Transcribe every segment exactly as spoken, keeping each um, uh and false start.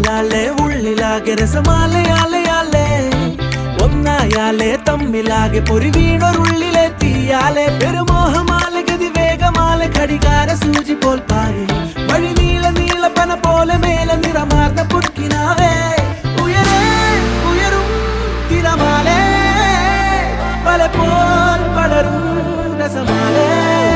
ഉള്ളിലാളെ ഉള്ളിലാകെ രസമാലയാലയാലേ ഒന്നായാലേ തമ്മിലാകെ പൊരി വീണൊരുള്ളിലെ തീയാലെ പെരുമോഹമാല ഗതി വേഗമാല ഘടികാര സൂചി പോൽ പായേ വഴി നീള നീളപ്പന പോലെ മേലെ നിറമാർന്ന പുടുക്കിനാവേ ഉയരേ ഉയരും തിരമാലേ പല പോൽ പടരും രസമാലേ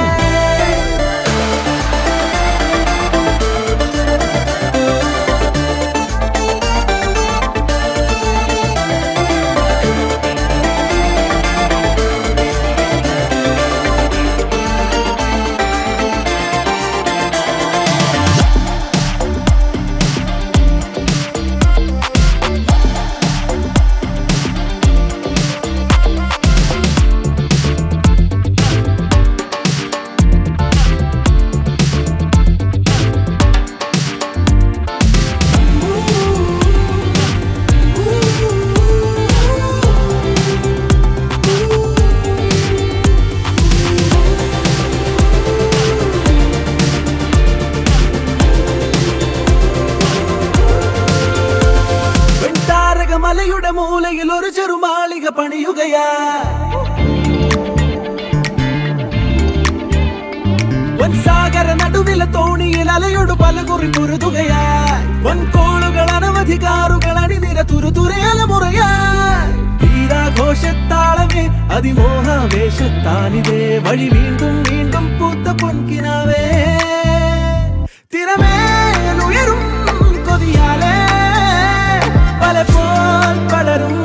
മലയുടെ മൂലയിൽ ഒരു ചെറുമാളിക പണിയുകയാ വൻസാഗര നടുവിലെ തോണിയിൽ അലയോട് പലകുറി കുരുതുകയാ വൻകോളുകൾ അനവധി കാറുകൾ അണിനിര തുരുതുരയലമുറയാ വീരാഘോഷത്താളമേ അതിമോഹവേഷത്താനിതേ വഴി വീണ്ടും വീണ്ടും പൂത്ത പൊൻകിനാവേ തിരമേലുയരും കൊതിയാലേ പല പോൽ പടരും